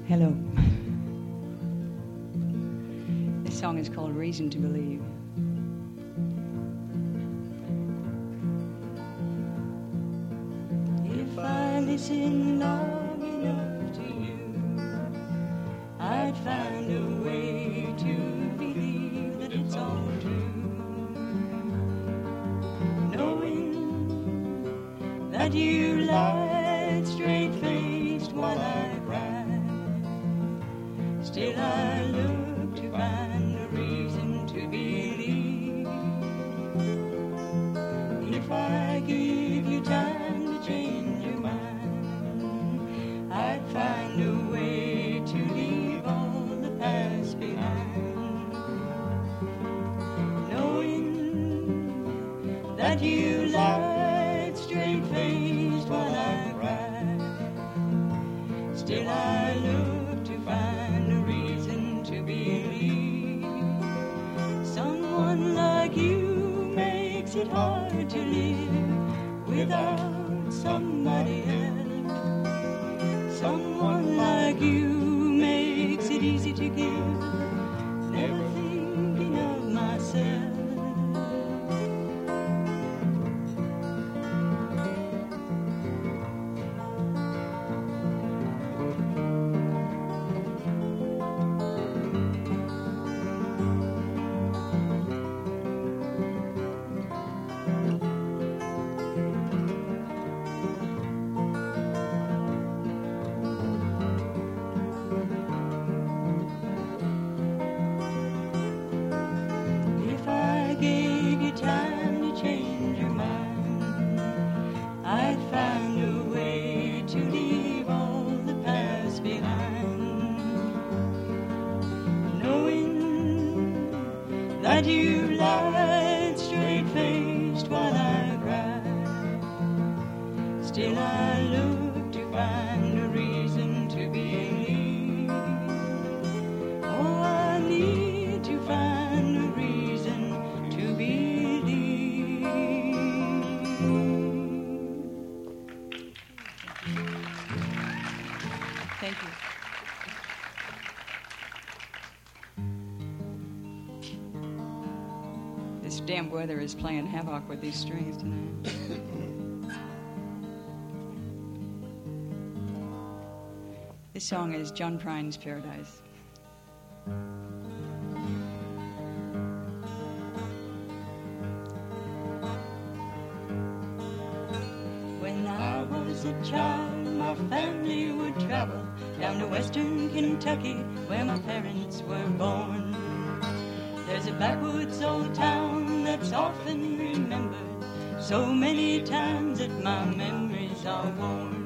Hello. This song is called Reason to Believe. If I listen long enough to you, I'd find a way to believe that it's all true. Knowing that you lied straight-faced while I cried, still I look to find a reason to believe. If I give you time to change your mind, I'd find a way to leave all the past behind. Knowing that you lied straight-faced while I cried, still I look to find a reason to believe. Someone like you makes it hard to live without somebody else. Someone like you makes it easy to give, never thinking of myself. That you lied straight-faced while I cried, still I look to find a reason to believe. Oh, I need to find a reason to believe. Thank you. This damn weather is playing havoc with these strings tonight. This song is John Prine's Paradise. When I was a child, my family would travel down to western Kentucky, where my parents were born. There's a backwoods old town that's often remembered, so many times that my memories are worn.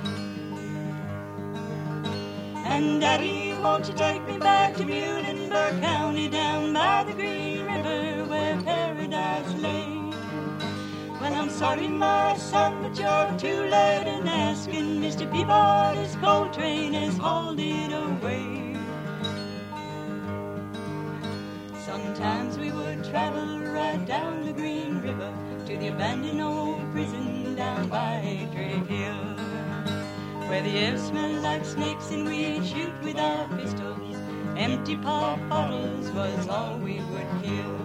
And Daddy, won't you take me back to Muhlenberg County, down by the Green River where paradise lay? Well, I'm sorry, my son, but you're too late in asking. Mr. Peabody's coal train has hauled it away. Sometimes we would travel right down the Green River to the abandoned old prison down by Drake Hill, where the air smelled like snakes and we'd shoot with our pistols. Empty pop bottles was all we would kill.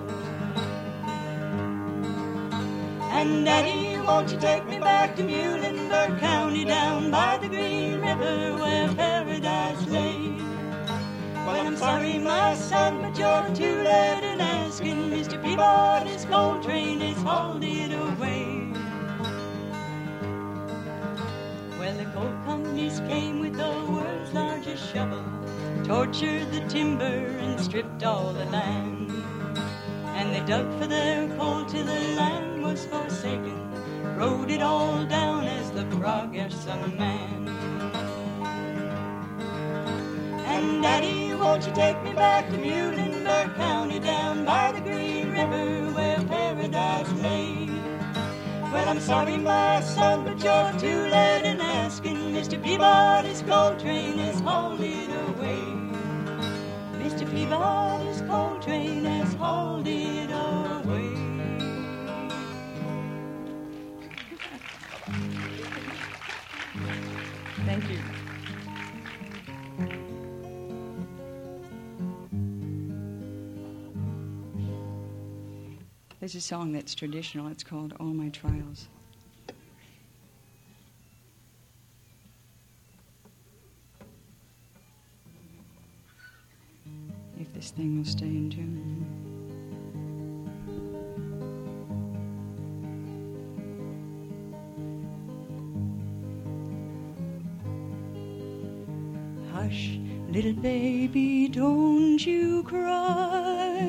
And Daddy, won't you take me back to Muhlenberg County, down by the Green River where paradise lay? Well, I'm sorry, my son, but you're too late in asking. Mr. Peabody's coal train has hauled it away. Well, the coal companies came with the world's largest shovel, tortured the timber and stripped all the land. And they dug for their coal till the land was forsaken, rode it all down as the progress of man. And Daddy, won't you take me back to Muhlenberg County, down by the Green River where paradise lay? Well, I'm sorry, my son, but you're too late in asking. Mr. Peabody's coal train has hauled it away. Mr. Peabody's coal train has hauled it away. Thank you. There's a song that's traditional. It's called All My Trials. If this thing will stay in tune. Hush, little baby, don't you cry.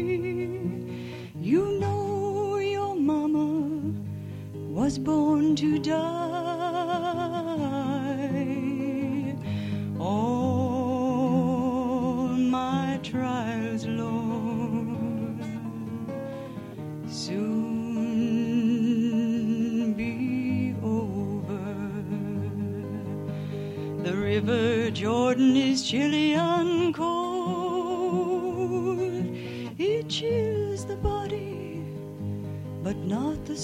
You know your mama was born to die. All my trials, Lord, soon be over. The river Jordan is chilly and cold. It chills the body, but not the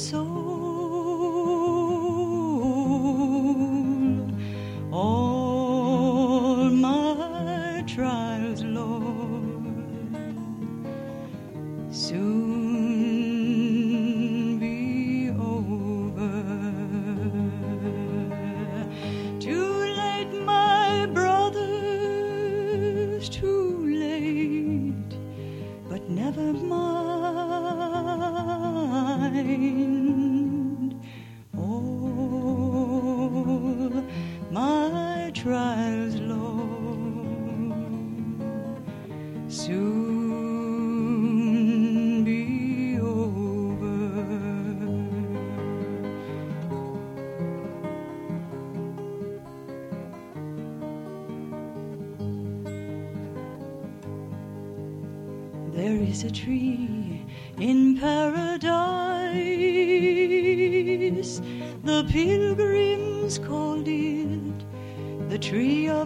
soul. All my trials, Lord, soon be over. Too late, my brothers, too late, but never mind. All my trials, Lord, soon be over. There is a tree in paradise. The pilgrims called it the tree of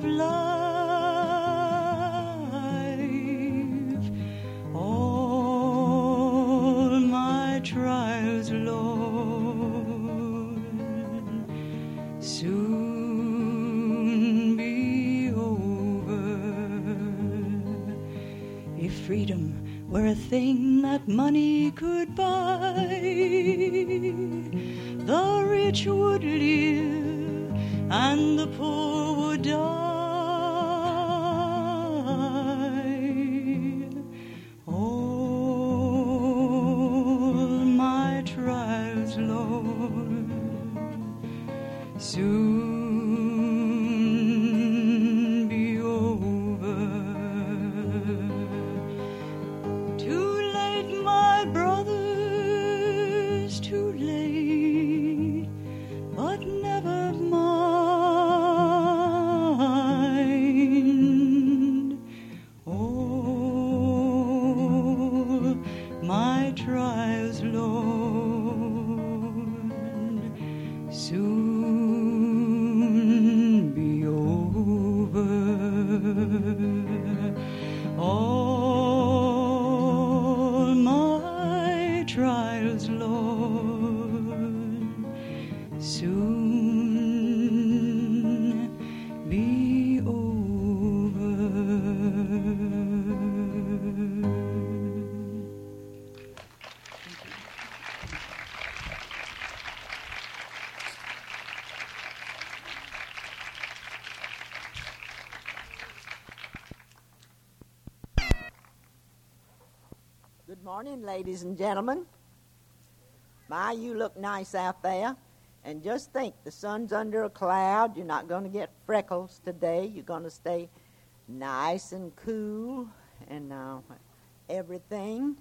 life. All my trials, Lord, soon be over. If freedom were a thing that money could buy, the rich would live and the poor would die. All my trials, Lord, soon be over. Too late, my brothers, too late, but never mind. All my trials, Lord, soon be over. All my trials, Lord, soon be over. Good morning, ladies and gentlemen. My, you look nice out there. And just think, the sun's under a cloud. You're not going to get freckles today. You're going to stay nice and cool and everything.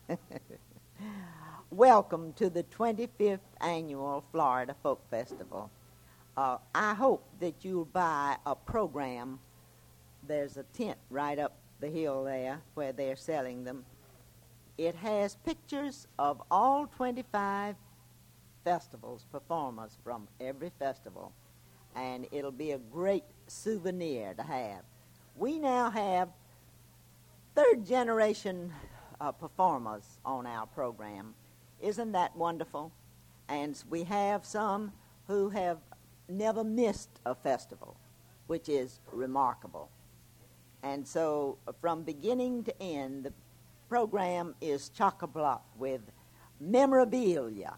Welcome to the 25th Annual Florida Folk Festival. I hope that you'll buy a program. There's a tent right up the hill there where they're selling them. It has pictures of all 25 festivals, performers from every festival, and it'll be a great souvenir to have. We now have third-generation performers on our program. Isn't that wonderful? And we have some who have never missed a festival, which is remarkable. And so from beginning to end, the program is chock-a-block with memorabilia.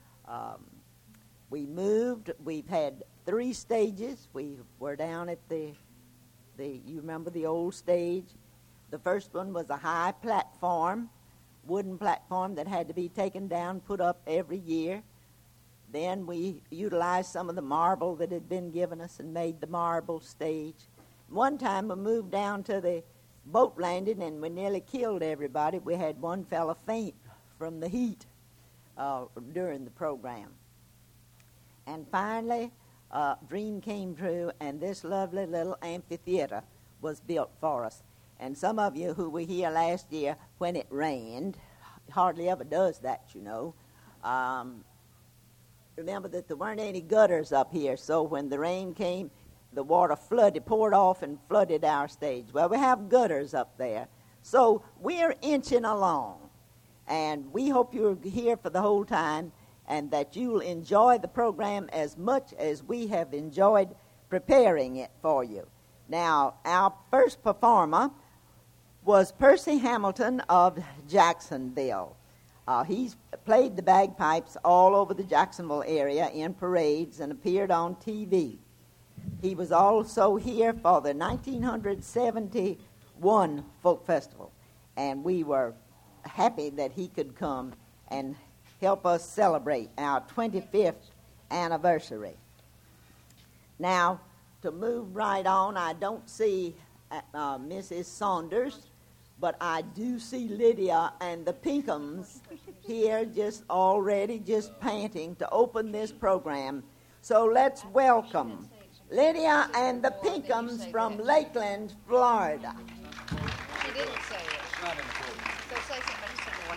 We moved. We've had 3 stages. We were down at the you remember the old stage? The first one was a high platform, wooden platform that had to be taken down, put up every year. Then we utilized some of the marble that had been given us and made the marble stage. One time we moved down to the boat landing and we nearly killed everybody. We had one fella faint from the heat during the program. And finally, dream came true, and this lovely little amphitheater was built for us. And some of you who were here last year when it rained, hardly ever does that, you know, remember that there weren't any gutters up here, so when the rain came, the water poured off and flooded our stage. Well, we have gutters up there, so we're inching along, and we hope you're here for the whole time and that you'll enjoy the program as much as we have enjoyed preparing it for you. Now, our first performer was Percy Hamilton of Jacksonville. He's played the bagpipes all over the Jacksonville area in parades and appeared on TV. He was also here for the 1971 Folk Festival, and we were happy that he could come and help us celebrate our 25th anniversary. Now, to move right on, I don't see Mrs. Saunders, but I do see Lydia and the Pinkhams here just panting to open this program. So let's welcome Lydia and the Pinkhams from Lakeland, Florida. She didn't say it. It's not important. So say something similar.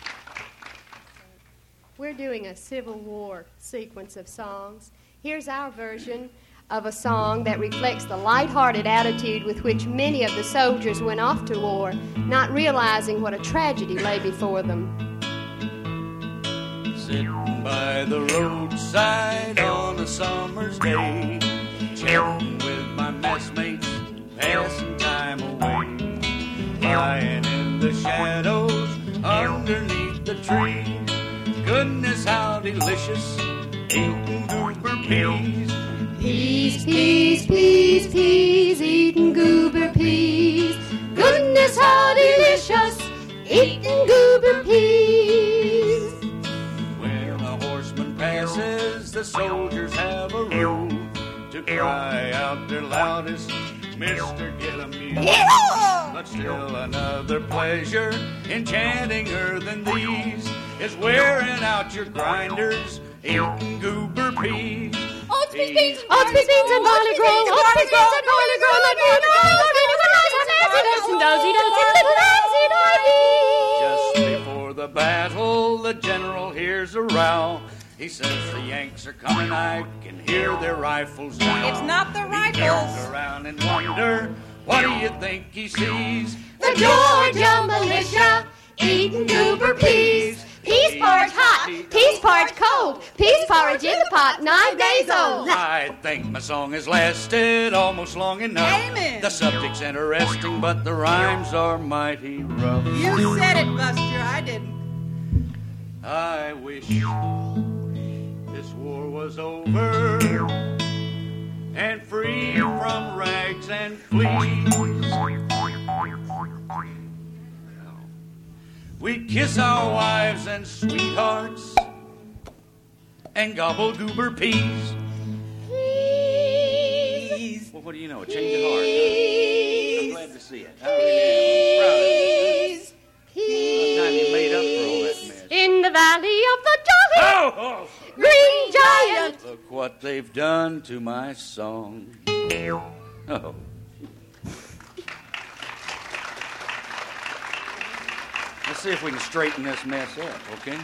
We're doing a Civil War sequence of songs. Here's our version of a song that reflects the lighthearted attitude with which many of the soldiers went off to war, not realizing what a tragedy lay before them. Sitting by the roadside on a summer's day, chatting with my messmates, passing time away, lying in the shadows underneath the tree. Goodness, how delicious, eating goober peas. Peas, peas, peas, peas, eating goober peas. Goodness, how delicious, eating goober peas. When a horseman passes, the soldiers have a rule to cry out their loudest, Mister, get a mule. Yeah! But still another pleasure, enchantinger than these, is wearing out your grinders, eating goober peas. Oats, peas, beans, and barley grow. Oats, peas, beans, and barley grow. Just before the battle, the general hears a row. He says the Yanks are coming, I can hear their rifles now. It's not the He rifles. turns around and wonder, what do you think he sees? The Georgia militia eating goober peas. Peas porridge hot, peas porridge cold, peas porridge in the pot, 9 days old. I think my song has lasted almost long enough. Amen. The subject's interesting, but the rhymes are mighty rough. You said it, Buster. I didn't. I wish this war was over and free from rags and fleas. We'd kiss our wives and sweethearts and gobble goober peas. Please. Well, what do you know? A change of heart. Huh? I'm glad to see it. I really am. Proud of you. What time you made up for all that mess? In the valley of the Jolly Oh! Green Giant. Look what they've done to my song. Oh. Let's see if we can straighten this mess up, okay?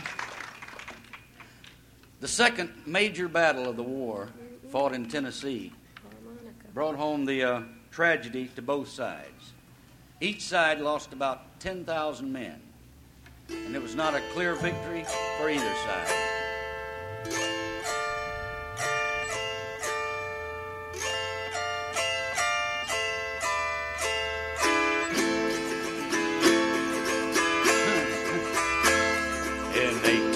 The second major battle of the war, fought in Tennessee, brought home the tragedy to both sides. Each side lost about 10,000 men, and it was not a clear victory for either side. In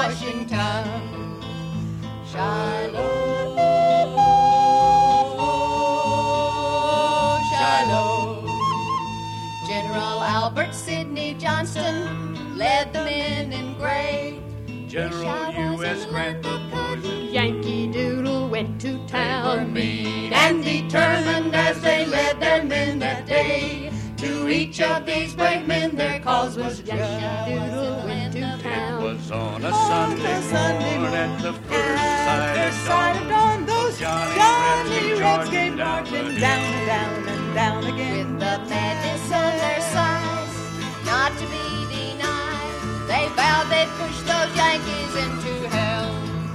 Washington. Shiloh, Shiloh. General Albert Sidney Johnston led the men in gray. General U.S. Grant proposed. Yankee Doodle went to They were town. mean and determined as they led their men that day. To each of these brave men their cause was just. Yankee Doodle went to It town. was on a Sunday morning at the first sight of dawn. Those Johnny Reds came marching down and down and down again. With the madness of their size, not to be denied, they vowed they'd push those Yankees into hell.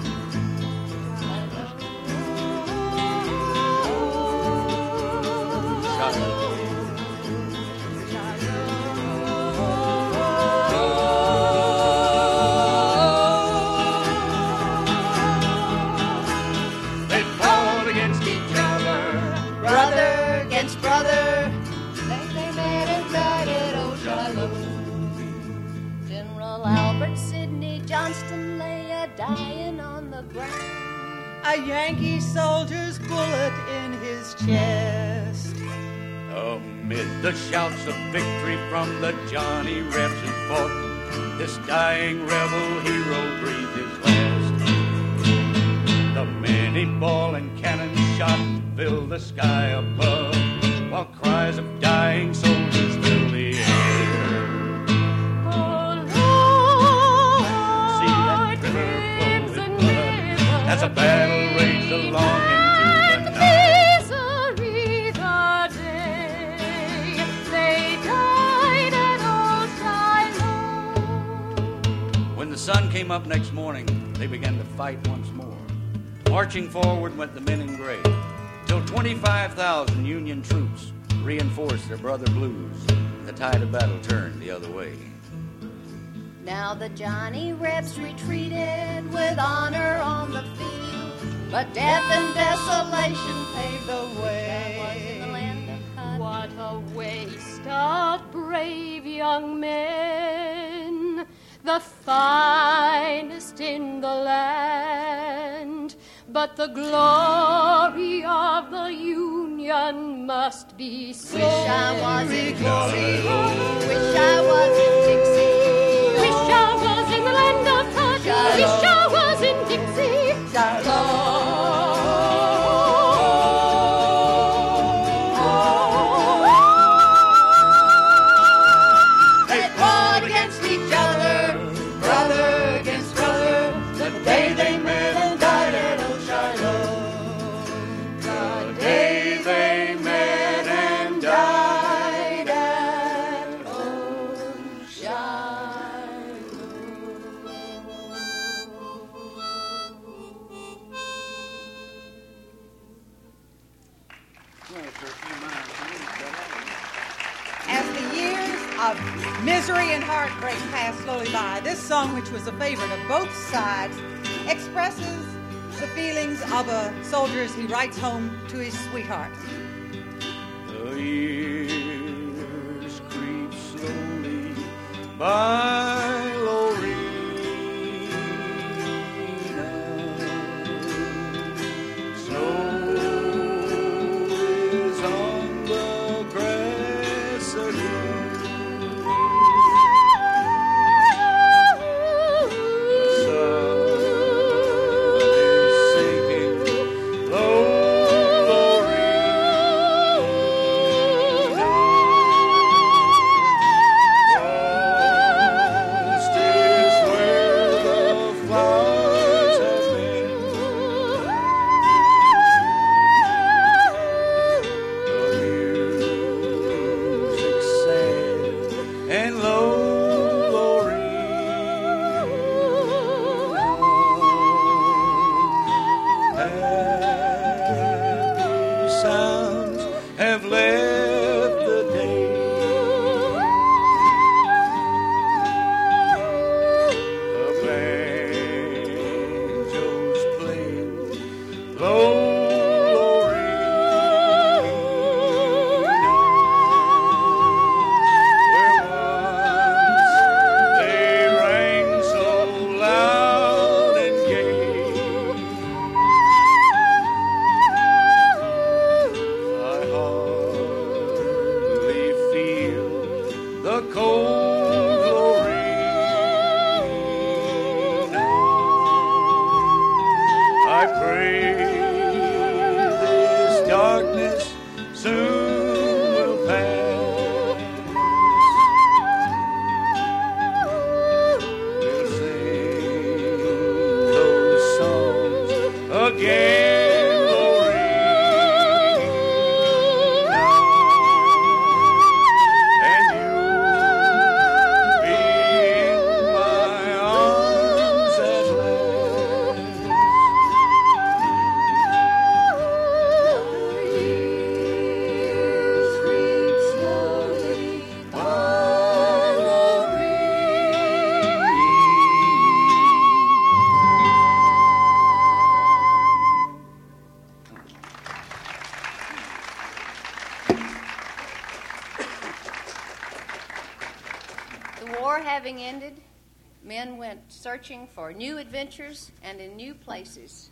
They fought against each other. Brother against brother, they met and died at Old Shiloh. General Albert Sidney Johnston lay a-dying on the ground. A Yankee soldier's bullet in his chest. Amid the shouts of victory from the Johnny Rebs who fought, this dying rebel hero breathed his last. The many ball and cannon shot filled the sky above, while cries of dying soldiers filled the air. See that river flow with blood as a battle raged along into the night. Misery the day they died at Old Shiloh. When the sun came up next morning, they began to fight once more. Marching forward went the men in gray, till 25,000 Union troops reinforced their brother blues. The tide of battle turned the other way. Now the Johnny Rebs retreated with honor on the field, but death and desolation paved the way. That was in the land of cotton. What a waste of brave young men, the finest in the land. But the glory of the Union must be so. Wish I was in Dixie. Wish I was in Dixie. Wish I was in the land of cotton. Shiloh. Wish I was in Dixie. They fought against each other, brother against brother, the day they met and died at Old Shiloh. The day they met and died at Old Shiloh. As the years of misery and heartbreak pass slowly by, this song, which was a favorite of both sides, expresses the feelings of a soldier as he writes home to his sweetheart. The years creep slowly by, Lorena. Snow is on the grass again. The sun is sinking low, Lorena. Oh, the cold glory now. I pray this darkness soon will pass. We'll sing those songs again. Having ended, men went searching for new adventures and in new places.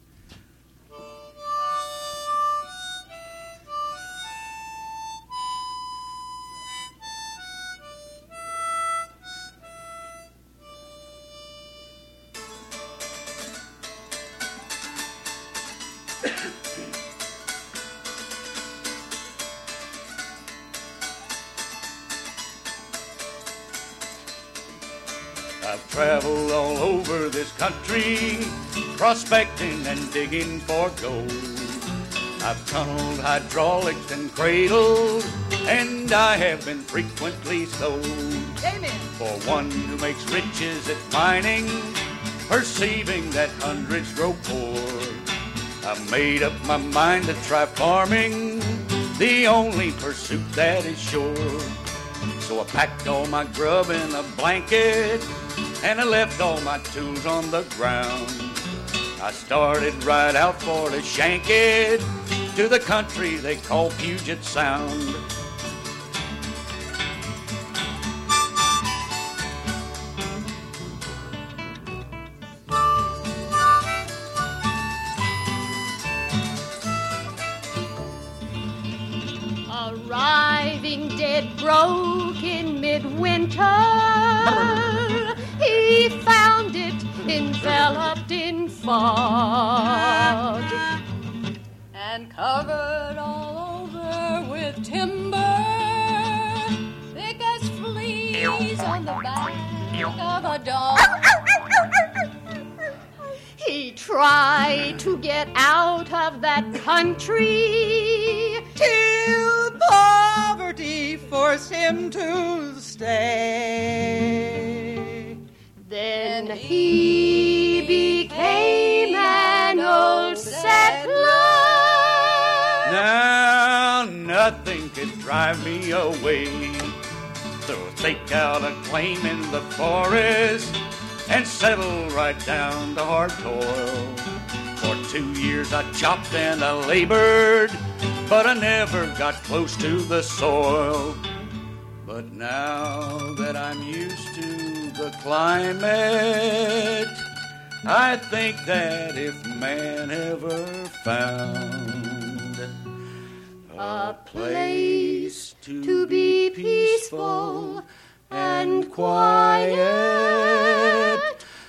I've traveled all over this country, prospecting and digging for gold. I've tunneled, hydraulics, and cradled, and I have been frequently sold. Amen. For one who makes riches at mining, perceiving that hundreds grow poor. I've made up my mind to try farming, the only pursuit that is sure. So I packed all my grub in a blanket, and I left all my tools on the ground. I started right out for to shank it, to the country they call Puget Sound. Arriving dead broke in midwinter, he found it enveloped in fog and covered all over with timber, thick as fleas on the back of a dog. He tried to get out of that country Till poverty forced him to stay. Then he became an old settler. Now nothing could drive me away. So I stake out a claim in the forest and settle right down to hard toil. For 2 years I chopped and I labored, but I never got close to the soil. But now that I'm used to the climate, I think that if man ever found a place to be peaceful and quiet,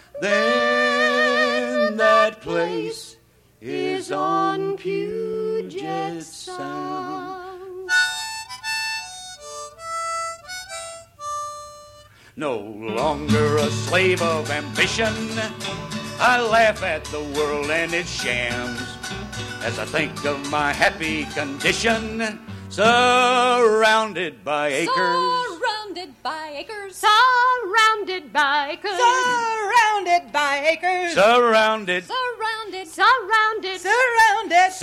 then that place is on Puget Sound. No longer a slave of ambition, I laugh at the world and its shams as I think of my happy condition, surrounded by acres. Surrounded by acres. Surrounded by acres. Surrounded by acres. Surrounded. Surrounded. Surrounded. Surrounded.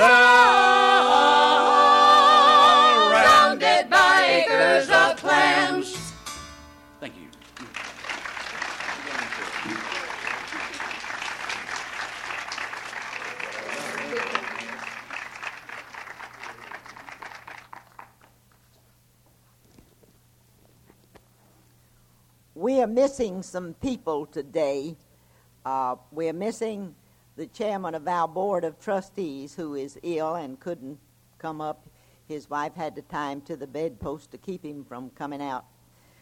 Surrounded by acres of clams. Thank you. We are missing some people today. We are missing the chairman of our board of trustees, who is ill and couldn't come up. His wife had to tie him to the bedpost to keep him from coming out.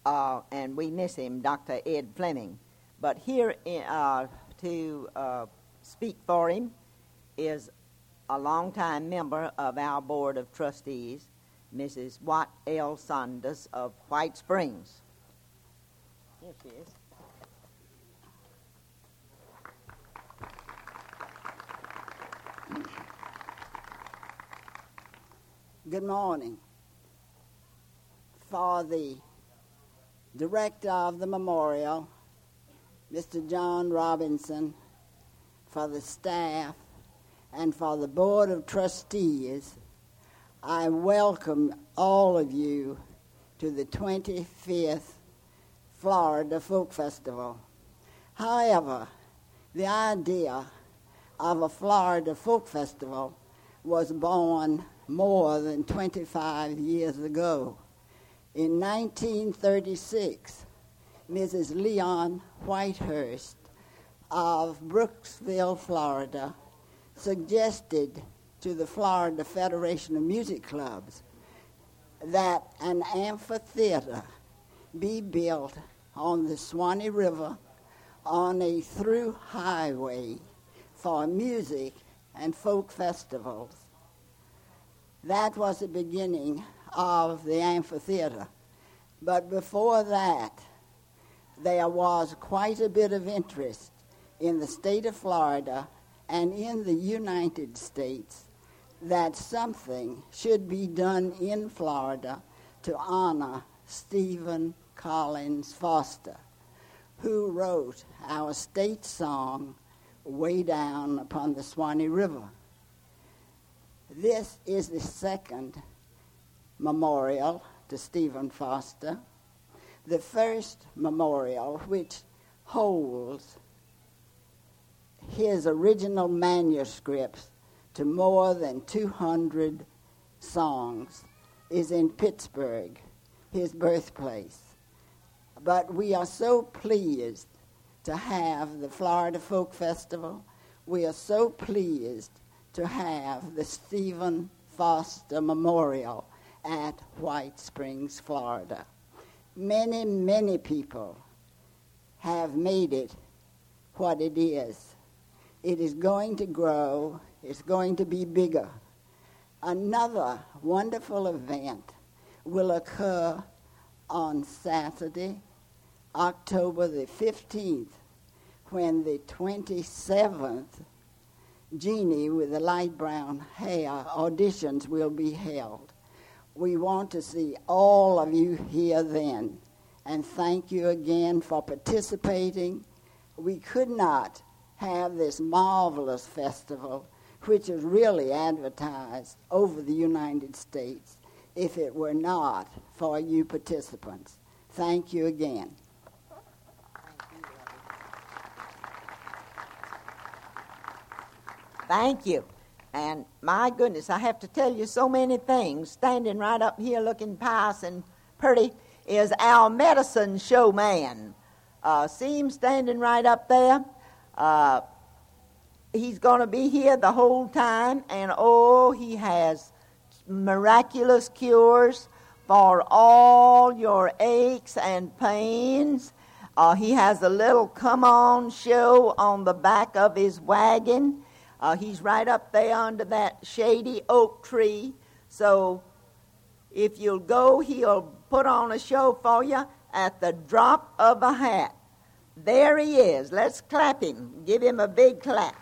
and we miss him, Dr. Ed Fleming. But here to speak for him is a longtime member of our Board of Trustees, Mrs. Watt L. Saunders of White Springs. Here she is. Good morning. For the director of the memorial, Mr. John Robinson, for the staff, and for the Board of Trustees, I welcome all of you to the 25th Florida Folk Festival. However, the idea of a Florida Folk Festival was born more than 25 years ago. In 1936, Mrs. Leon Whitehurst of Brooksville, Florida, suggested to the Florida Federation of Music Clubs that an amphitheater be built on the Swanee River on a through highway for music and folk festivals. That was the beginning of the amphitheater. But before that, there was quite a bit of interest in the state of Florida and in the United States that something should be done in Florida to honor Stephen Collins Foster, who wrote our state song, Way Down Upon the Swanee River. This is the second memorial to Stephen Foster, the first memorial which holds his original manuscripts to more than 200 songs is in Pittsburgh, his birthplace. But we are so pleased to have the Florida Folk Festival. We are so pleased to have the Stephen Foster Memorial at White Springs, Florida. Many, many people have made it what it is. It is going to grow. It's going to be bigger. Another wonderful event will occur on Saturday, October the 15th, when the 27th Jeannie with the light brown hair auditions will be held. We want to see all of you here then, and thank you again for participating. We could not have this marvelous festival, which is really advertised over the United States, if it were not for you participants. Thank you again. Thank you. And my goodness, I have to tell you so many things. Standing right up here looking pious and pretty is our medicine show man. See him standing right up there? He's going to be here the whole time, and he has miraculous cures for all your aches and pains. He has a little come-on show on the back of his wagon. He's right up there under that shady oak tree. So if you'll go, he'll put on a show for you at the drop of a hat. There he is. Let's clap him. Give him a big clap.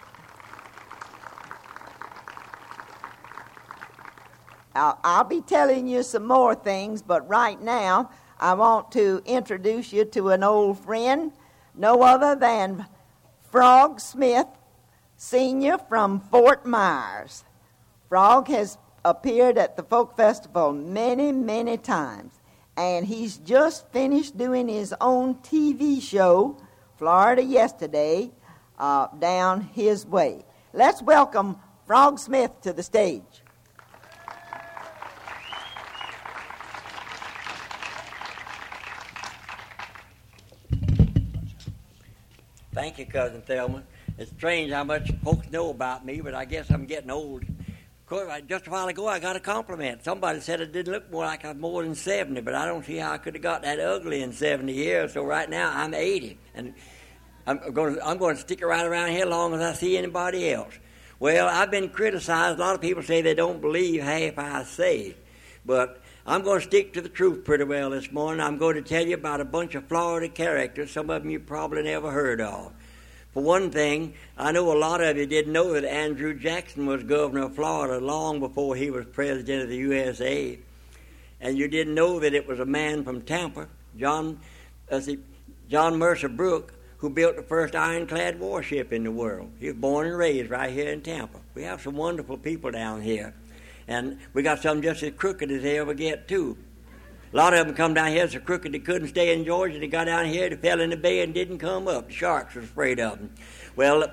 I'll be telling you some more things, but right now I want to introduce you to an old friend, no other than Frog Smith, Sr. from Fort Myers. Frog has appeared at the Folk Festival many, many times, and he's just finished doing his own TV show, Florida Yesterday, down his way. Let's welcome Frog Smith to the stage. Thank you, Cousin Thelma. It's strange how much folks know about me, but I guess I'm getting old. course, just a while ago, I got a compliment. Somebody said it didn't look more like I was more than 70, but I don't see how I could have got that ugly in 70 years. So right now, I'm 80, and I'm going to stick right around here as long as I see anybody else. Well, I've been criticized. A lot of people say they don't believe half I say, but I'm going to stick to the truth pretty well this morning. I'm going to tell you about a bunch of Florida characters, some of them you probably never heard of. For one thing, I know a lot of you didn't know that Andrew Jackson was governor of Florida long before he was president of the USA. And you didn't know that it was a man from Tampa, John Mercer Brooke, who built the first ironclad warship in the world. He was born and raised right here in Tampa. We have some wonderful people down here. And we got some just as crooked as they ever get, too. A lot of them come down here so crooked they couldn't stay in Georgia. They got down here, they fell in the bay and didn't come up. The sharks was afraid of them. Well,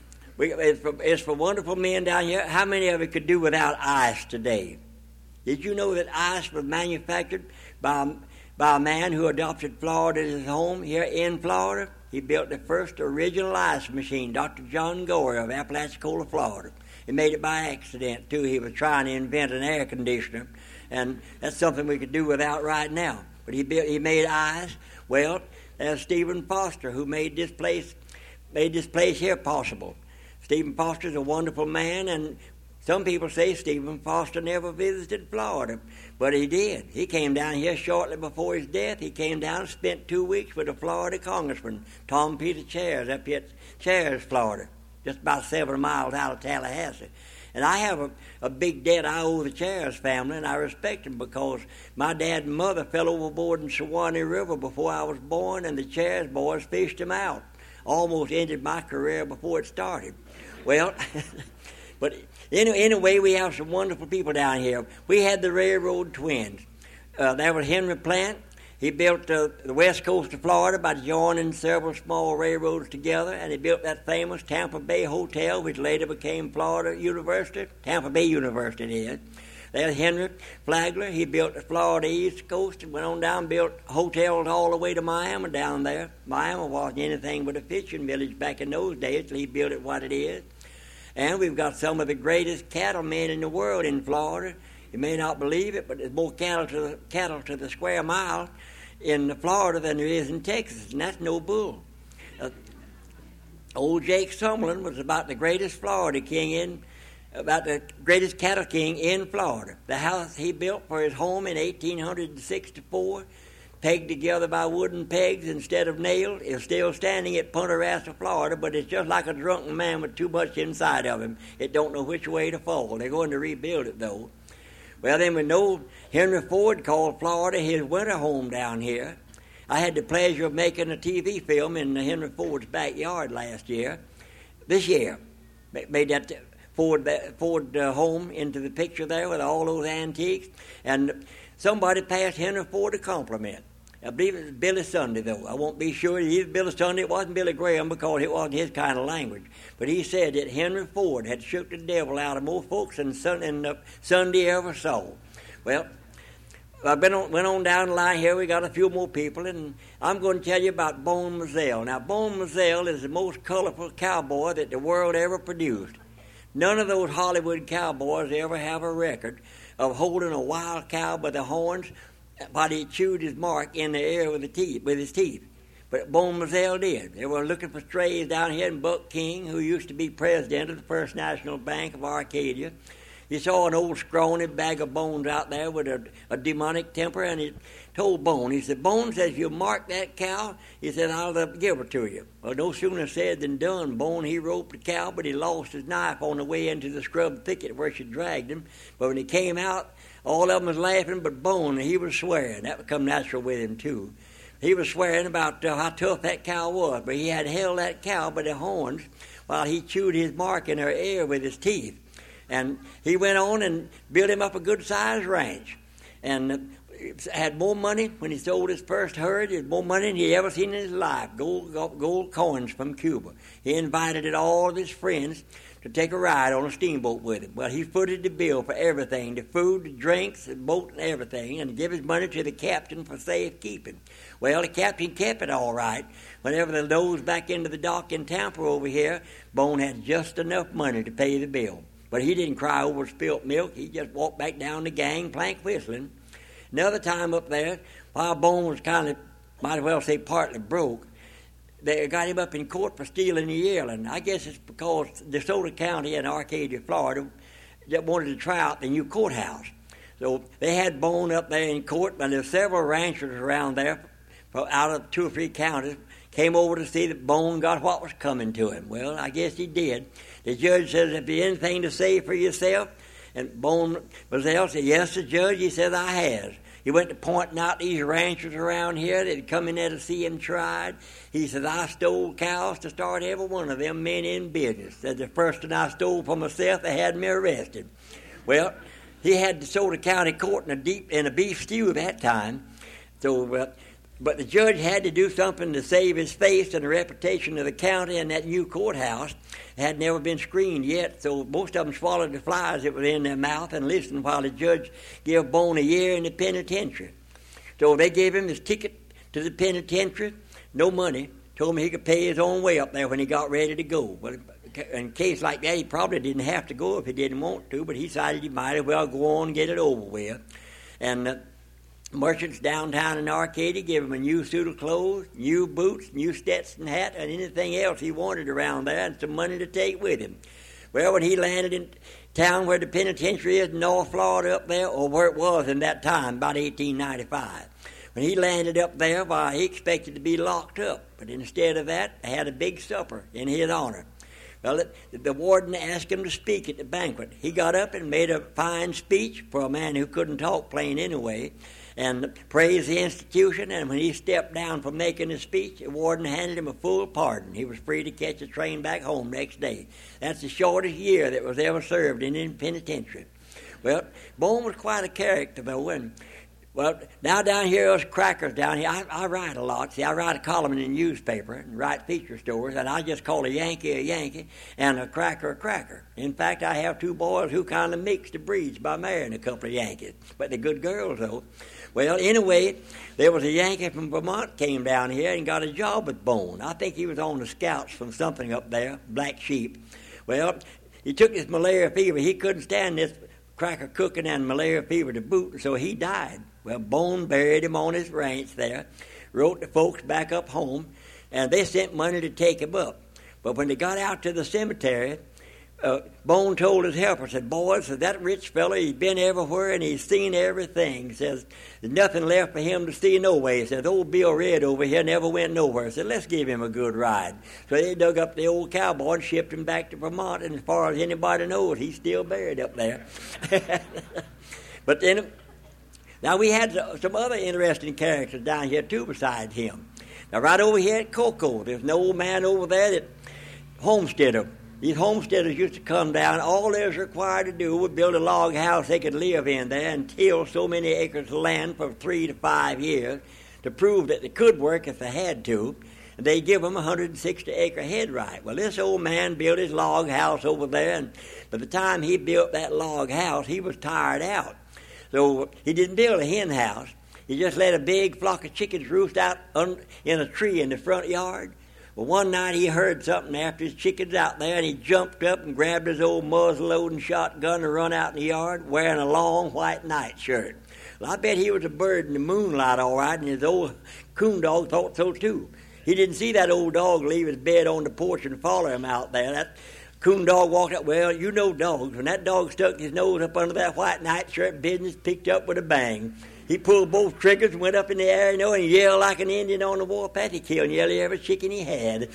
it's for wonderful men down here. How many of you could do without ice today? Did you know that ice was manufactured by a man who adopted Florida as his home here in Florida? He built the first original ice machine, Dr. John Gorey of Apalachicola, Florida. He made it by accident, too. He was trying to invent an air conditioner. And that's something we could do without right now. But he made ice. Well, there's Stephen Foster, who made this place here possible. Stephen Foster's a wonderful man, and some people say Stephen Foster never visited Florida, but he did. He came down here shortly before his death. He came down and spent 2 weeks with a Florida congressman, Tom Peter Chairs, up here at Chairs, Florida, just about 7 miles out of Tallahassee. And I have a big debt I owe the Chairs family, and I respect them because my dad and mother fell overboard in Suwannee River before I was born, and the Chairs boys fished them out. Almost ended my career before it started. Well, but anyway, we have some wonderful people down here. We had the railroad twins. There was Henry Plant. He built the west coast of Florida by joining several small railroads together, and he built that famous Tampa Bay Hotel, which later became Florida University. Tampa Bay University it is. There's Henry Flagler. He built the Florida East Coast and went on down and built hotels all the way to Miami down there. Miami wasn't anything but a fishing village back in those days, so he built it what it is. And we've got some of the greatest cattlemen in the world in Florida. You may not believe it, but there's more cattle to the square mile in Florida than there is in Texas, and that's no bull. Old Jake Summerlin was about the greatest greatest cattle king in Florida. The house he built for his home in 1864, pegged together by wooden pegs instead of nails, is still standing at Punta Rassa, Florida, but it's just like a drunken man with too much inside of him. It don't know which way to fall. They're going to rebuild it, though. Well, then we know Henry Ford called Florida his winter home down here. I had the pleasure of making a TV film in Henry Ford's backyard this year. Made that Ford home into the picture there with all those antiques. And somebody passed Henry Ford a compliment. I believe it was Billy Sunday, though. I won't be sure it is Billy Sunday. It wasn't Billy Graham because it wasn't his kind of language. But he said that Henry Ford had shook the devil out of more folks than Sunday ever saw. Well, went on down the line here. We got a few more people, and I'm going to tell you about Bone Mazzell. Now, Bone Mazzell is the most colorful cowboy that the world ever produced. None of those Hollywood cowboys ever have a record of holding a wild cow by the horns while he chewed his mark in the air with his teeth. But Bone Mazzell did. They were looking for strays down here, and Buck King, who used to be president of the First National Bank of Arcadia, he saw an old scrawny bag of bones out there with a demonic temper, and he told Bone, he said, "Bone says, you mark that cow," he said, "I'll give her to you." Well, no sooner said than done. Bone, he roped the cow, but he lost his knife on the way into the scrub thicket where she dragged him. But when he came out, all of them was laughing, but Bone, he was swearing. That would come natural with him, too. He was swearing about how tough that cow was, but he had held that cow by the horns while he chewed his mark in her ear with his teeth. And he went on and built him up a good-sized ranch. And had more money when he sold his first herd. He had more money than he ever seen in his life. Gold coins from Cuba. He invited all of his friends to take a ride on a steamboat with him. Well, he footed the bill for everything, the food, the drinks, the boat, and everything, and give his money to the captain for safekeeping. Well, the captain kept it all right. Whenever they nosed back into the dock in Tampa over here, Bone had just enough money to pay the bill. But he didn't cry over spilt milk. He just walked back down the gangplank whistling. Another time up there, while Bone was kind of, might as well say partly broke, they got him up in court for stealing the yearling. I guess it's because DeSoto County in Arcadia, Florida, that wanted to try out the new courthouse. So they had Bone up there in court, but there's several ranchers around there out of 2 or 3 counties came over to see that Bone got what was coming to him. Well, I guess he did. The judge says, "Have you anything to say for yourself?" And Bone was there, said, "Yes, the judge." He said, "I has." He went to pointing out these ranchers around here that had come in there to see him tried. He said, "I stole cows to start every one of them men in business. Said the first one I stole for myself, they had me arrested." Well, he had DeSoto County Court in a beef stew at that time. So, but the judge had to do something to save his face and the reputation of the county, and that new courthouse had never been screened yet, so most of them swallowed the flies that were in their mouth and listened while the judge gave Bone a year in the penitentiary. So they gave him his ticket to the penitentiary, no money, told him he could pay his own way up there when he got ready to go. Well, in a case like that, he probably didn't have to go if he didn't want to, but he decided he might as well go on and get it over with. And merchants downtown in Arcadia gave him a new suit of clothes, new boots, new Stetson hat, and anything else he wanted around there, and some money to take with him. Well, when he landed in town where the penitentiary is in North Florida up there, or where it was in that time, about 1895, when he landed up there, why, he expected to be locked up, but instead of that, they had a big supper in his honor. Well, the warden asked him to speak at the banquet. He got up and made a fine speech for a man who couldn't talk plain anyway, and praised the institution, and when he stepped down from making his speech, the warden handed him a full pardon. He was free to catch a train back home next day. That's the shortest year that was ever served in any penitentiary. Well, Bone was quite a character, though, and well, now down here, us crackers down here, I write a lot. See, I write a column in the newspaper and write feature stories, and I just call a Yankee, and a cracker a cracker. In fact, I have 2 boys who kind of mixed the breeds by marrying a couple of Yankees, but they're good girls, though. Well, anyway, there was a Yankee from Vermont came down here and got a job with Bone. I think he was on the scouts from something up there, Black Sheep. Well, he took this malaria fever. He couldn't stand this cracker cooking and malaria fever to boot, and so he died. Well, Bone buried him on his ranch there, wrote the folks back up home, and they sent money to take him up. But when they got out to the cemetery, Bone told his helper, said, "Boys, that rich fellow, he's been everywhere and he's seen everything." He says, "There's nothing left for him to see no way." He says, "Old Bill Red over here never went nowhere." He said, "Let's give him a good ride." So they dug up the old cowboy and shipped him back to Vermont, and as far as anybody knows, he's still buried up there. But then, now we had some other interesting characters down here too besides him. Now right over here at Cocoa, there's an old man over there that homesteader. These homesteaders used to come down. All they was required to do was build a log house they could live in there and till so many acres of land for 3 to 5 years to prove that they could work if they had to. And they give them a 160-acre head right. Well, this old man built his log house over there, and by the time he built that log house, he was tired out. So he didn't build a hen house. He just let a big flock of chickens roost out in a tree in the front yard. Well, one night he heard something after his chickens out there, and he jumped up and grabbed his old muzzle-loading shotgun and run out in the yard wearing a long white nightshirt. Well, I bet he was a bird in the moonlight, all right, and his old coon dog thought so, too. He didn't see that old dog leave his bed on the porch and follow him out there. That coon dog walked up. Well, you know dogs. When that dog stuck his nose up under that white nightshirt, business picked up with a bang. He pulled both triggers and went up in the air, and yelled like an Indian on the warpath. He killed nearly every chicken he had.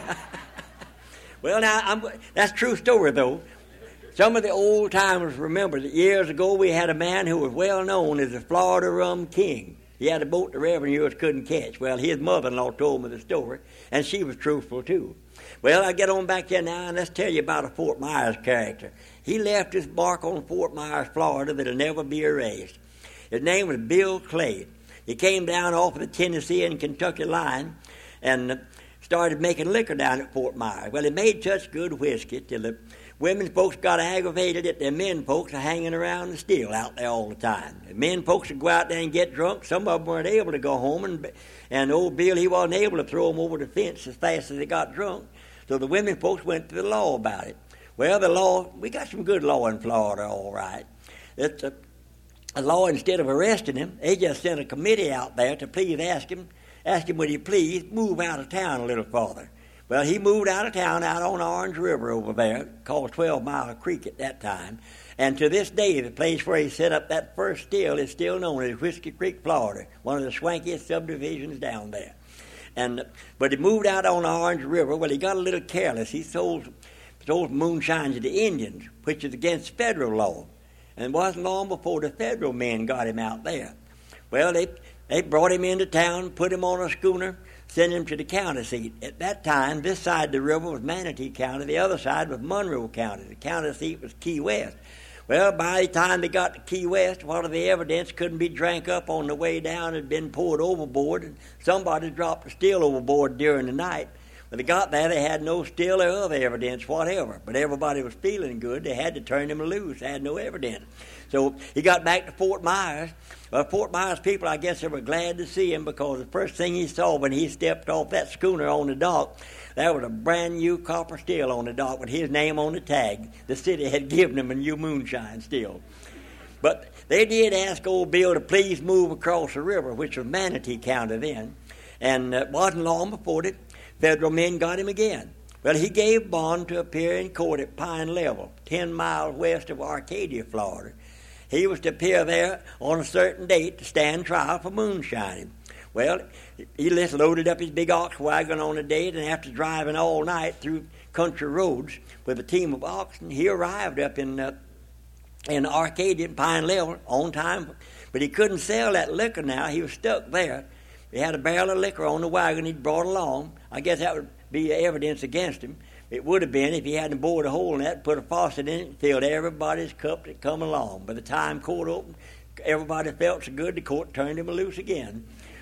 Well, now, that's a true story, though. Some of the old-timers remember that years ago we had a man who was well known as the Florida Rum King. He had a boat the revenuers couldn't catch. Well, his mother-in-law told me the story, and she was truthful, too. Well, I get on back here now, and let's tell you about a Fort Myers character. He left his mark on Fort Myers, Florida, that'll never be erased. His name was Bill Clay. He came down off of the Tennessee and Kentucky line and started making liquor down at Fort Myers. Well, he made such good whiskey till the women folks got aggravated at their men folks hanging around the still out there all the time. The men folks would go out there and get drunk. Some of them weren't able to go home, and old Bill, he wasn't able to throw them over the fence as fast as they got drunk. So the women folks went to the law about it. Well, the law, we got some good law in Florida, all right. It's a law, instead of arresting him, they just sent a committee out there to please ask him, would he please move out of town a little farther. Well, he moved out of town out on Orange River over there, called 12 Mile Creek at that time. And to this day, the place where he set up that first still is still known as Whiskey Creek, Florida, one of the swankiest subdivisions down there. But he moved out on Orange River. Well, he got a little careless. He sold moonshine to the Indians, which is against federal law. And it wasn't long before the federal men got him out there. Well, they brought him into town, put him on a schooner, sent him to the county seat. At that time, this side of the river was Manatee County. The other side was Monroe County. The county seat was Key West. Well, by the time they got to Key West, a lot of the evidence couldn't be drank up on the way down. It had been poured overboard, and somebody dropped a still overboard during the night. When they got there, they had no still or other evidence whatever. But everybody was feeling good. They had to turn him loose. They had no evidence. So he got back to Fort Myers. Well, Fort Myers people, I guess they were glad to see him, because the first thing he saw when he stepped off that schooner on the dock, there was a brand new copper still on the dock with his name on the tag. The city had given him a new moonshine still. But they did ask old Bill to please move across the river, which was Manatee County then. And it wasn't long before the federal men got him again. Well, he gave bond to appear in court at Pine Level, 10 miles west of Arcadia, Florida. He was to appear there on a certain date to stand trial for moonshining. Well, he just loaded up his big ox wagon on a date, and after driving all night through country roads with a team of oxen, he arrived up in Arcadia, Pine Level, on time. But he couldn't sell that liquor now. He was stuck there. He had a barrel of liquor on the wagon he'd brought along. I guess that would be evidence against him. It would have been if he hadn't bored a hole in that, put a faucet in it, and filled everybody's cup that come along. By the time court opened, everybody felt so good, the court turned him loose again.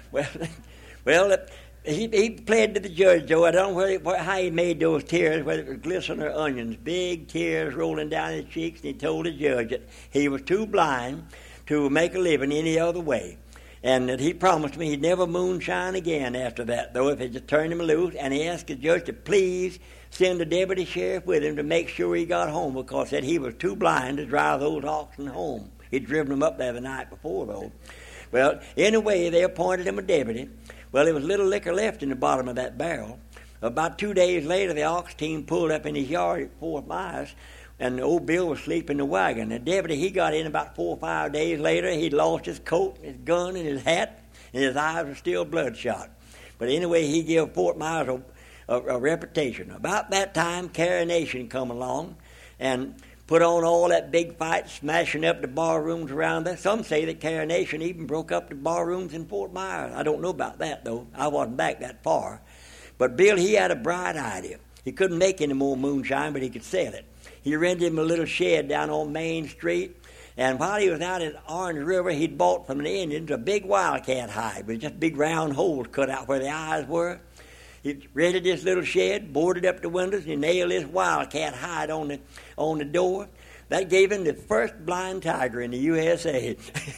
Well, he pled to the judge, though. I don't know how he made those tears, whether it was glycerin or onions, big tears rolling down his cheeks, and he told the judge that he was too blind to make a living any other way. And that he promised me he'd never moonshine again after that, though, if he just turned him loose. And he asked the judge to please send a deputy sheriff with him to make sure he got home, because said he was too blind to drive those oxen home. He'd driven them up there the night before, though. Well, anyway, they appointed him a deputy. Well, there was little liquor left in the bottom of that barrel. About 2 days later, the ox team pulled up in his yard at Fort Myers, and old Bill was asleep in the wagon. The deputy, he got in about 4 or 5 days later. He'd lost his coat, his gun, and his hat, and his eyes were still bloodshot. But anyway, he gave Fort Myers a reputation. About that time, Carrie Nation come along and put on all that big fight, smashing up the bar rooms around there. Some say that Carrie Nation even broke up the bar rooms in Fort Myers. I don't know about that, though. I wasn't back that far. But Bill, he had a bright idea. He couldn't make any more moonshine, but he could sell it. He rented him a little shed down on Main Street, and while he was out at Orange River, he'd bought from the Indians a big wildcat hide with just big round holes cut out where the eyes were. He rented this little shed, boarded up the windows, and he nailed this wildcat hide on the door. That gave him the first blind tiger in the USA.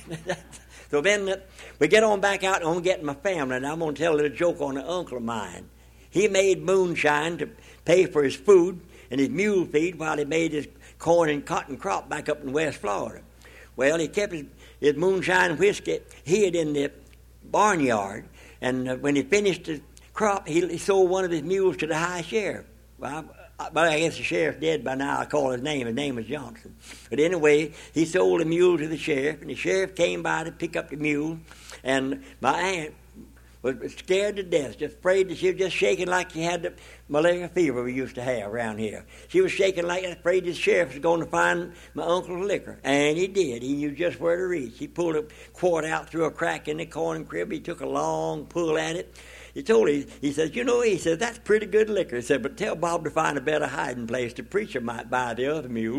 So then we get on back out and I'm getting my family, and I'm going to tell a little joke on an uncle of mine. He made moonshine to pay for his food and his mule feed while he made his corn and cotton crop back up in West Florida. Well, he kept his moonshine whiskey hid in the barnyard, and when he finished his crop, he sold one of his mules to the high sheriff. Well, I guess the sheriff's dead by now. I call his name. His name was Johnson. But anyway, he sold the mule to the sheriff, and the sheriff came by to pick up the mule, and my aunt was scared to death, just afraid that she was just shaking like she had the malaria fever we used to have around here. She was shaking like that, afraid the sheriff was going to find my uncle's liquor. And he did. He knew just where to reach. He pulled a quart out through a crack in the corn crib. He took a long pull at it. He told her, he says, he says, that's pretty good liquor. He said, but tell Bob to find a better hiding place. The preacher might buy the other mule.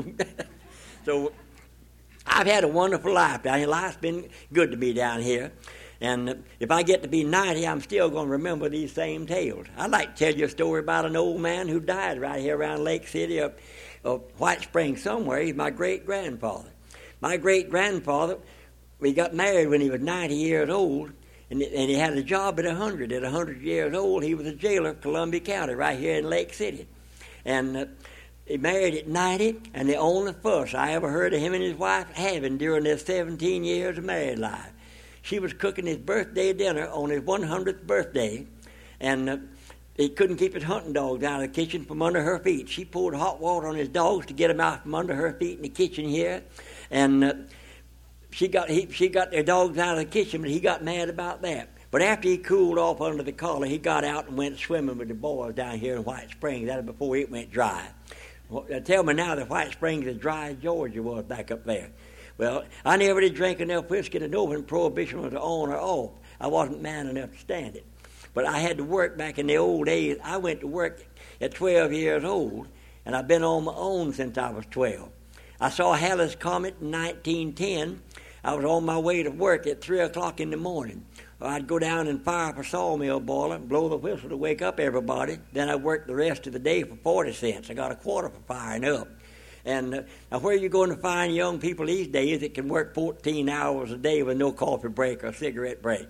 So I've had a wonderful life down here. Life's been good to me down here. And if I get to be 90, I'm still going to remember these same tales. I'd like to tell you a story about an old man who died right here around Lake City or White Springs somewhere. He's my great-grandfather. My great-grandfather, we got married when he was 90 years old, and he had a job at 100. At 100 years old, he was a jailer of Columbia County right here in Lake City. And He married at 90, and the only fuss I ever heard of him and his wife having during their 17 years of married life. She was cooking his birthday dinner on his 100th birthday, and he couldn't keep his hunting dogs out of the kitchen from under her feet. She poured hot water on his dogs to get them out from under her feet in the kitchen here, and she got their dogs out of the kitchen, but he got mad about that. But after he cooled off under the collar, he got out and went swimming with the boys down here in White Springs. That was before it went dry. Well, they tell me now that White Springs is as dry as Georgia was back up there. Well, I never did drink enough whiskey to know when Prohibition was on or off. I wasn't man enough to stand it. But I had to work back in the old days. I went to work at 12 years old, and I've been on my own since I was 12. I saw Halley's Comet in 1910. I was on my way to work at 3 o'clock in the morning. I'd go down and fire up a sawmill boiler, blow the whistle to wake up everybody. Then I'd work the rest of the day for 40 cents. I got a quarter for firing up. And now where are you going to find young people these days that can work 14 hours a day with no coffee break or cigarette break?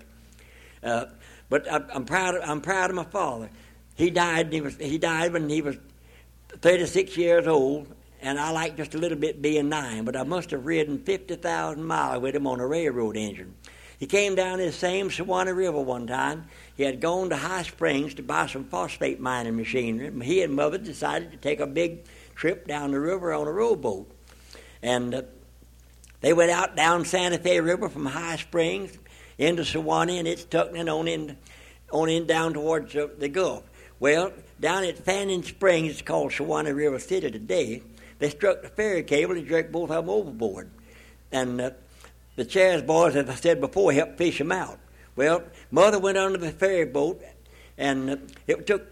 But I'm proud of my father. He died when he was 36 years old, and I like just a little bit being 9. But I must have ridden 50,000 miles with him on a railroad engine. He came down this same Suwannee River one time. He had gone to High Springs to buy some phosphate mining machinery. He and Mother decided to take a big trip down the river on a rowboat. And they went out down Santa Fe River from High Springs into Suwannee, and it's tucking on in down towards the Gulf. Well, down at Fannin Springs, it's called Suwannee River City today, they struck the ferry cable and jerked both of them overboard. And the Chairs boys, as I said before, helped fish them out. Well, Mother went under the ferry boat, and it took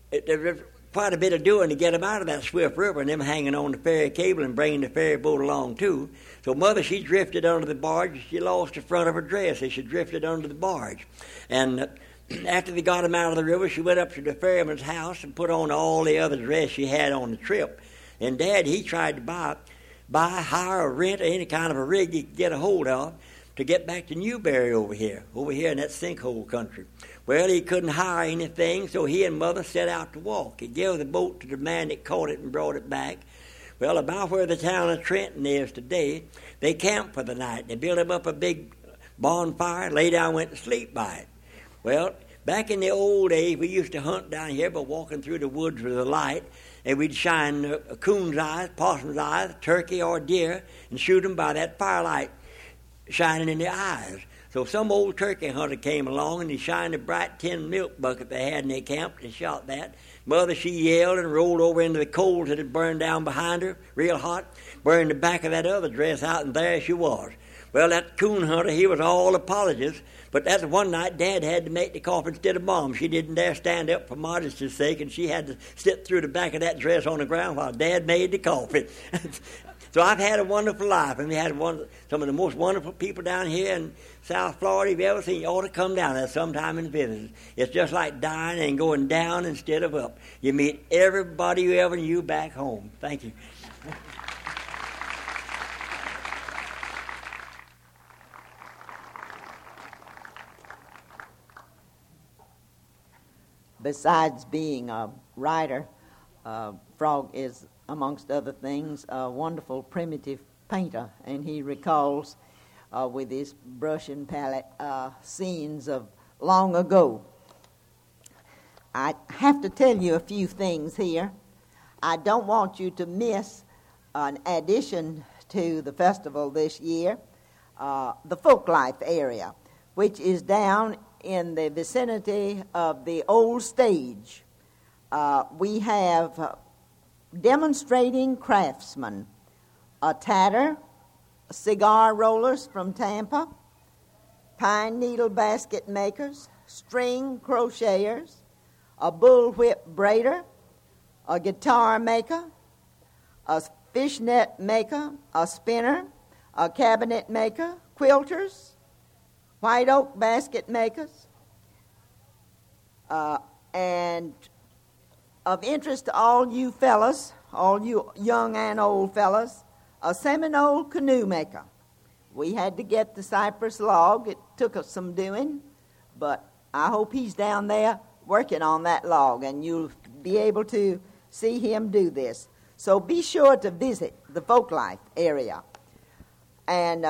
quite a bit of doing to get them out of that swift river and them hanging on the ferry cable and bringing the ferry boat along, too. So Mother, she drifted under the barge. She lost the front of her dress as she drifted under the barge. And after they got them out of the river, she went up to the ferryman's house and put on all the other dress she had on the trip. And Dad, he tried to buy, hire, or rent any kind of a rig he could get a hold of to get back to Newberry over here in that sinkhole country. Well, he couldn't hire anything, so he and Mother set out to walk. He gave the boat to the man that caught it and brought it back. Well, about where the town of Trenton is today, they camped for the night. They built him up a big bonfire, lay down and went to sleep by it. Well, back in the old days, we used to hunt down here by walking through the woods with a light, and we'd shine a coon's eyes, possum's eyes, turkey or deer, and shoot them by that firelight shining in the eyes. So some old turkey hunter came along, and he shined a bright tin milk bucket they had in their camp and shot that. Mother, she yelled and rolled over into the coals that had burned down behind her, real hot, burned the back of that other dress out, and there she was. Well, that coon hunter, he was all apologies, but that one night Dad had to make the coffee instead of Mom. She didn't dare stand up for modesty's sake, and she had to sit through the back of that dress on the ground while Dad made the coffee. So I've had a wonderful life, and we had some of the most wonderful people down here in South Florida you've ever seen. You ought to come down there sometime and visit. It's just like dying and going down instead of up. You meet everybody you ever knew back home. Thank you. Besides being a writer, Frog is, amongst other things, a wonderful primitive painter, and he recalls with his brush and palette scenes of long ago. I have to tell you a few things here. I don't want you to miss an addition to the festival this year, the Folklife area, which is down in the vicinity of the old stage. We have demonstrating craftsmen, a tatter, cigar rollers from Tampa, pine needle basket makers, string crocheters, a bullwhip braider, a guitar maker, a fishnet maker, a spinner, a cabinet maker, quilters, white oak basket makers, and of interest to all you fellas, all you young and old fellas, a Seminole canoe maker. We had to get the cypress log. It took us some doing, but I hope he's down there working on that log, and you'll be able to see him do this. So be sure to visit the Folklife area and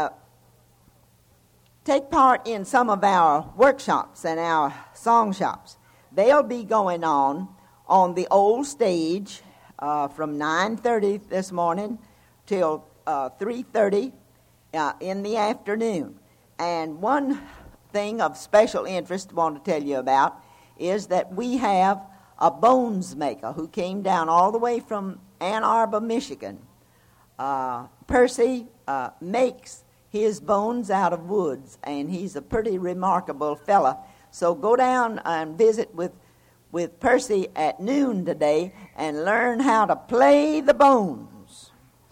take part in some of our workshops and our song shops. They'll be going on the old stage from 9:30 this morning till 3:30 in the afternoon. And one thing of special interest I want to tell you about is that we have a bones maker who came down all the way from Ann Arbor, Michigan. Percy makes his bones out of woods, and he's a pretty remarkable fella. So go down and visit with Percy at noon today and learn how to play the bones.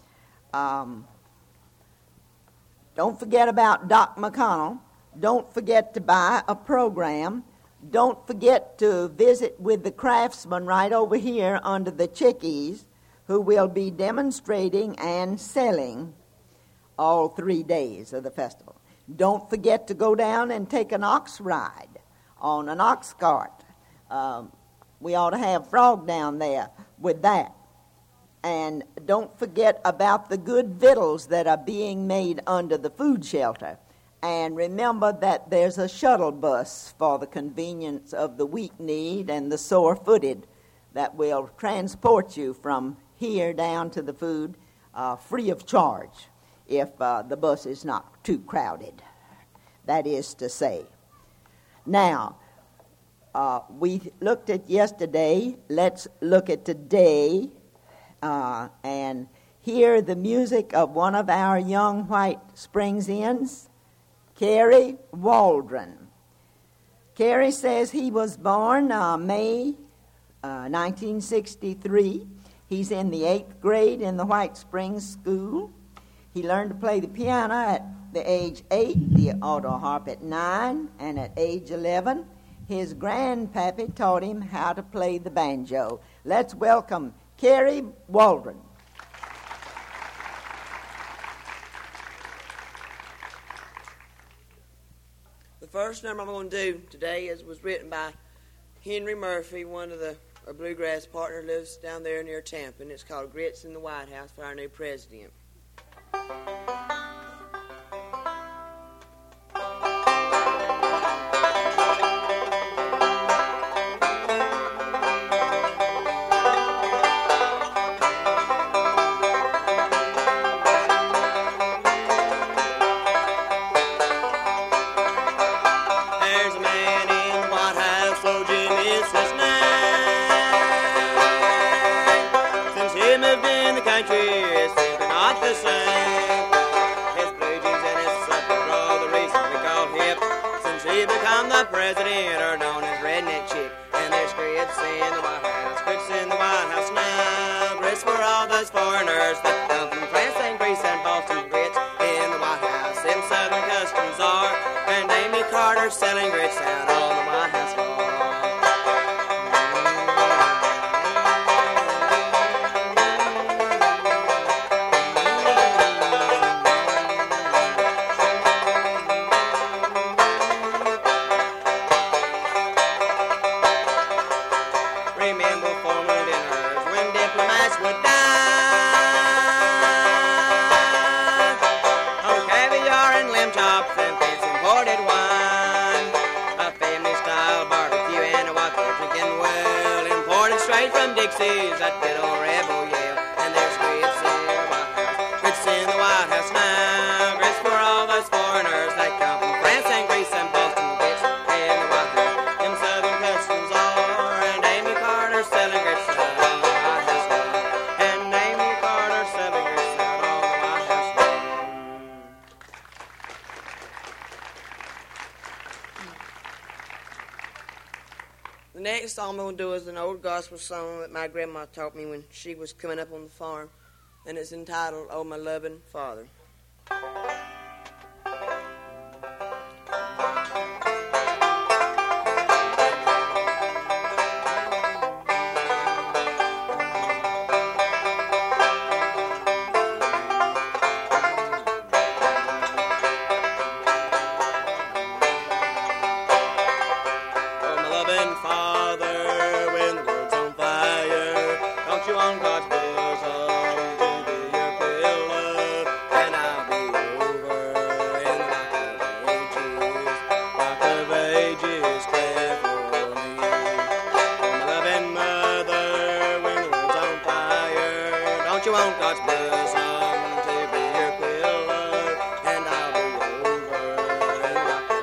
Don't forget about Doc McConnell. Don't forget to buy a program. Don't forget to visit with the craftsmen right over here under the chickies, who will be demonstrating and selling all 3 days of the festival. Don't forget to go down and take an ox ride on an ox cart. We ought to have Frog down there with that. And don't forget about the good victuals that are being made under the food shelter. And remember that there's a shuttle bus for the convenience of the weak-kneed and the sore-footed that will transport you from here down to the food free of charge if the bus is not too crowded. That is to say. Now, we looked at yesterday. Let's look at today and hear the music of one of our young White Springsians, Kerry Waldron. Kerry says he was born May 1963. He's in the 8th grade in the White Springs School. He learned to play the piano at the age 8, the auto harp at 9, and at age 11, his grandpappy taught him how to play the banjo. Let's welcome Kerry Waldron. The first number I'm going to do today was written by Henry Murphy, one of our bluegrass partner, lives down there near Tampa, and it's called Grits in the White House for our new president. President are known as Redneck Chick, and there's grits in the White House, grits in the White House now. Grits for all those foreigners that come from France and Greece and Boston. Grits in the White House, in Southern Customs are, and Amy Carter selling grits out on the White House lawn. That good old rebel yell, and there's grits in the White House, grits in the White House now. Grits for all those foreigners that come from France and Greece and Boston. Grits in the White House, them Southern Customs are, and Amy Carter selling grits out on the White House lawn. And Amy Carter selling grits out on the White House lawn. The next song I'm going to do is an old gospel song that my grandma taught me when she was coming up on the farm, and it's entitled, Oh My Loving Father. Father, when the world's on fire, don't you on God's bosom? want God's bosom to be your pillow, and I'll be over in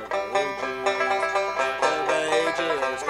rock of ages,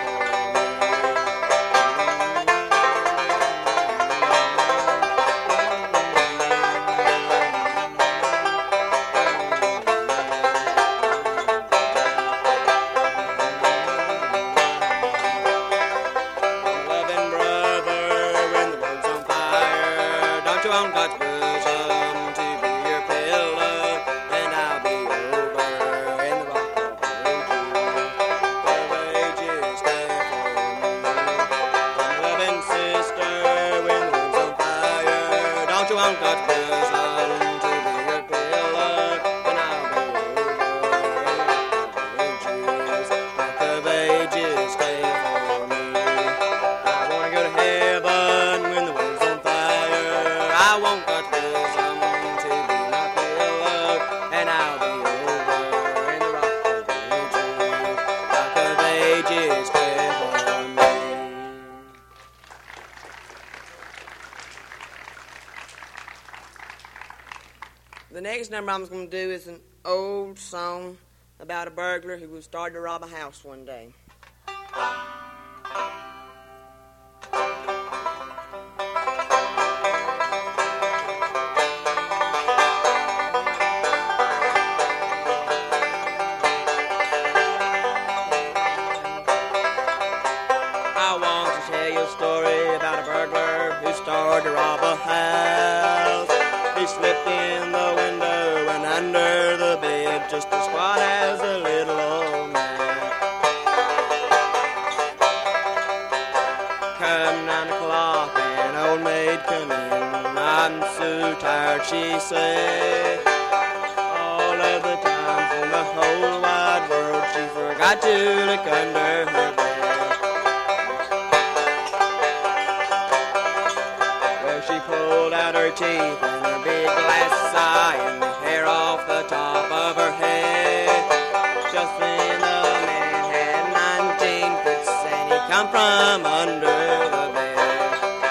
The next number I'm going to do is an old song about a burglar who started to rob a house one day. I want to tell you a story about a burglar who started to rob a house. He slipped in the window and under the bed, just as squat as a little old man. Come 9 o'clock, an old maid come in. I'm so tired, she said. All of the times in the whole wide world, she forgot to look under her bed. She pulled out her teeth and her big glass eye and the hair off the top of her head. Just then the man had 19 fits and he come from under the bed.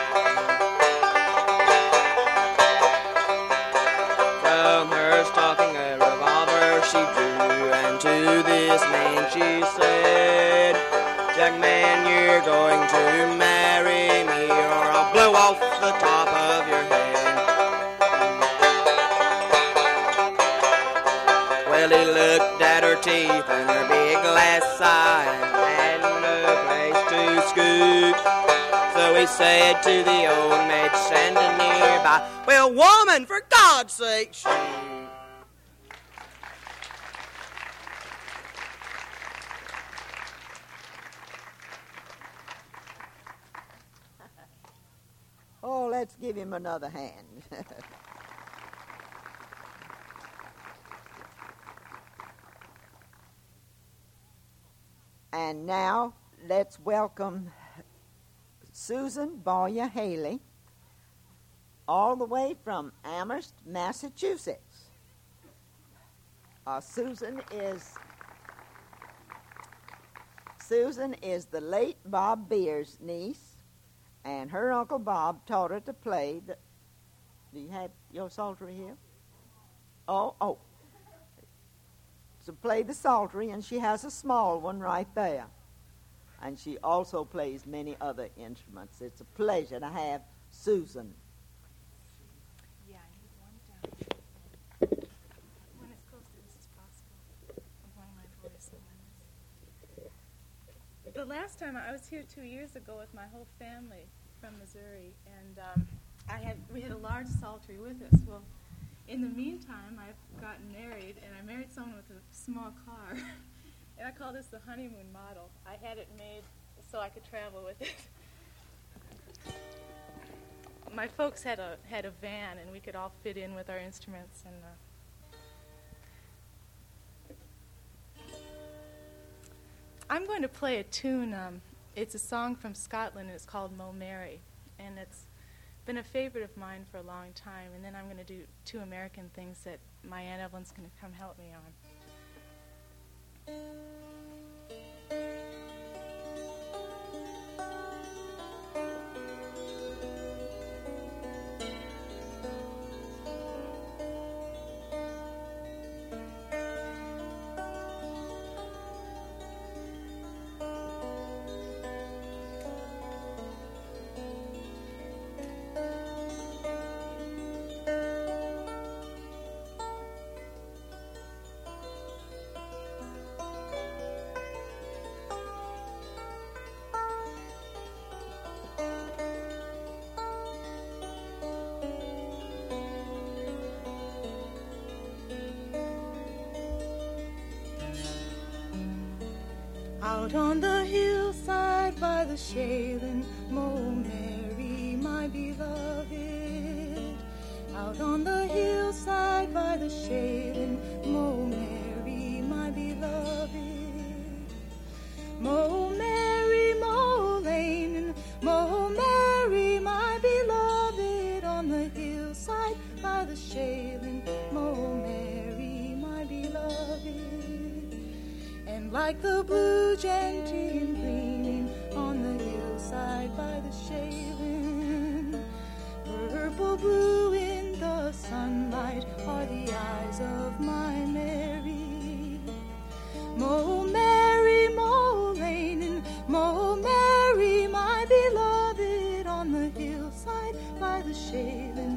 From her stocking a revolver she drew, and to this man she said, "Young man, you're going to marry me or I'll blow off the top of your head." Well, he looked at her teeth and her big glass eye and had no place to scoot. So he said to the old maid standing nearby, "Well, woman, for God's sake, shoot." Oh, let's give him another hand. And now let's welcome Susan Boyer Haley, all the way from Amherst, Massachusetts. Susan is the late Bob Beer's niece, and her Uncle Bob taught her to play the... Do you have your psaltery here? Oh. To play the psaltery, and she has a small one right there. And she also plays many other instruments. It's a pleasure to have Susan. Yeah, I need one down. When as close to this as possible. I'm wanting my voice on this. The last time I was here 2 years ago with my whole family from Missouri, and we had a large psaltery with us. Well, in the meantime, I've gotten married, and I married someone with a small car. And I call this the honeymoon model. I had it made so I could travel with it. My folks had a van, and we could all fit in with our instruments. And I'm going to play a tune. It's a song from Scotland, and it's called Mo Mary. And it's been a favorite of mine for a long time. And then I'm going to do 2 American things that my Aunt Evelyn's going to come help me on. Out on the hillside by the Shalin, Mo Mary, my beloved. Out on the hillside by the Shalin, Mo Mary, my beloved. Mo Mary, Mo Lane, Mo Mary, my beloved. On the hillside by the Shalin, Mo Mary, my beloved. And like the blue gentian gleaming on the hillside by the Shalin, purple blue in the sunlight are the eyes of my Mary. Mo Mary, Mo Lane, Mo Mary, my beloved. On the hillside by the Shalin,